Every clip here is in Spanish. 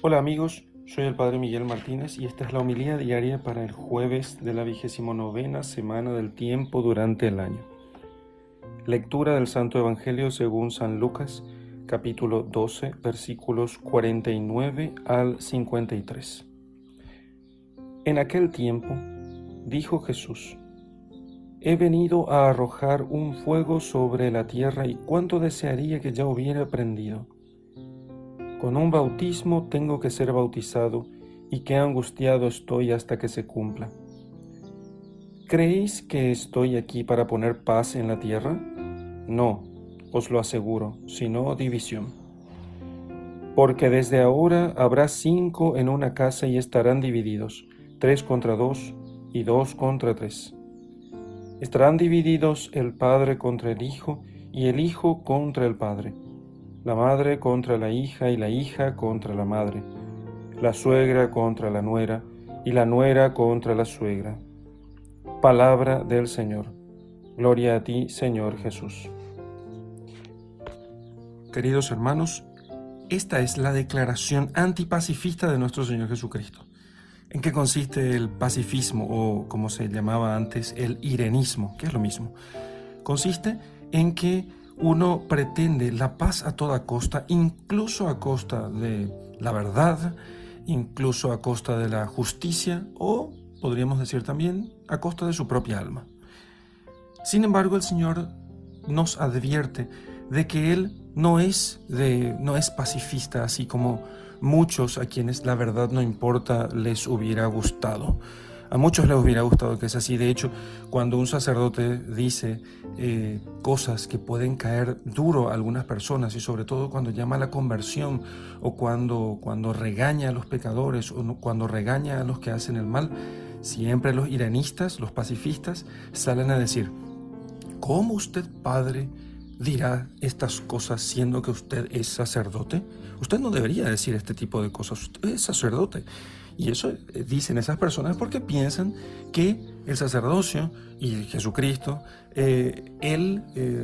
Hola amigos, soy el Padre Miguel Martínez y esta es la homilía diaria para el jueves de la 29ª semana del tiempo durante el año. Lectura del Santo Evangelio según San Lucas, capítulo 12, versículos 49 al 53. En aquel tiempo, dijo Jesús: He venido a arrojar un fuego sobre la tierra y cuánto desearía que ya hubiera prendido. Con un bautismo tengo que ser bautizado, y qué angustiado estoy hasta que se cumpla. ¿Creéis que estoy aquí para poner paz en la tierra? No, os lo aseguro, sino división. Porque desde ahora habrá 5 en una casa y estarán divididos, 3 contra 2 y 2 contra 3. Estarán divididos el padre contra el hijo y el hijo contra el padre, la madre contra la hija y la hija contra la madre, la suegra contra la nuera y la nuera contra la suegra. Palabra del Señor. Gloria a ti, Señor Jesús. Queridos hermanos, esta es la declaración antipacifista de nuestro Señor Jesucristo. ¿En qué consiste el pacifismo o, como se llamaba antes, el irenismo? Que es lo mismo. Consiste en que uno pretende la paz a toda costa, incluso a costa de la verdad, incluso a costa de la justicia o, podríamos decir también, a costa de su propia alma. Sin embargo, el Señor nos advierte de que Él no es pacifista, así como muchos a quienes la verdad no importa les hubiera gustado. A muchos les hubiera gustado que es así. De hecho, cuando un sacerdote dice cosas que pueden caer duro a algunas personas, y sobre todo cuando llama a la conversión o cuando regaña a los pecadores o cuando regaña a los que hacen el mal, siempre los irenistas, los pacifistas, salen a decir: ¿cómo usted, padre, dirá estas cosas siendo que usted es sacerdote? Usted no debería decir este tipo de cosas, usted es sacerdote. Y eso dicen esas personas porque piensan que el sacerdocio y Jesucristo, Él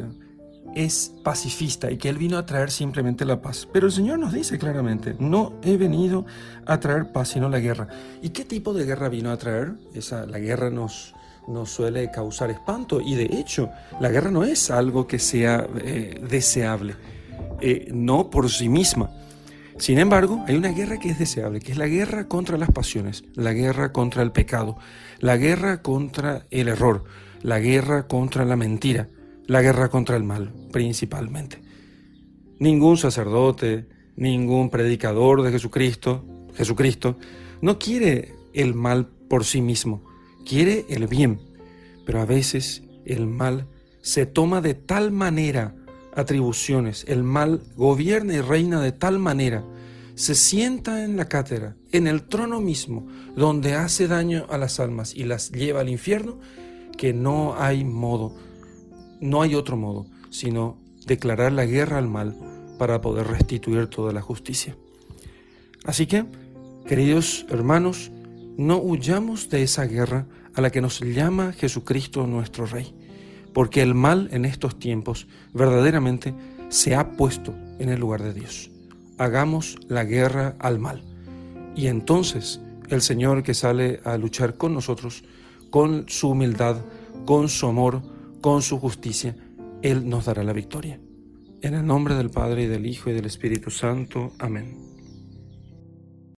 es pacifista y que Él vino a traer simplemente la paz. Pero el Señor nos dice claramente: no he venido a traer paz sino la guerra. ¿Y qué tipo de guerra vino a traer? La guerra nos suele causar espanto, y de hecho la guerra no es algo que sea deseable, no por sí misma. Sin embargo, hay una guerra que es deseable, que es la guerra contra las pasiones, la guerra contra el pecado, la guerra contra el error, la guerra contra la mentira, la guerra contra el mal, principalmente. Ningún sacerdote, ningún predicador de Jesucristo, no quiere el mal por sí mismo, quiere el bien, pero a veces el mal se toma de tal manera atribuciones, el mal gobierna y reina de tal manera, se sienta en la cátedra, en el trono mismo, donde hace daño a las almas y las lleva al infierno, que no hay otro modo, sino declarar la guerra al mal para poder restituir toda la justicia. Así que, queridos hermanos, no huyamos de esa guerra a la que nos llama Jesucristo nuestro Rey, porque el mal en estos tiempos verdaderamente se ha puesto en el lugar de Dios. Hagamos la guerra al mal, y entonces el Señor, que sale a luchar con nosotros, con su humildad, con su amor, con su justicia, Él nos dará la victoria. En el nombre del Padre, y del Hijo, y del Espíritu Santo. Amén.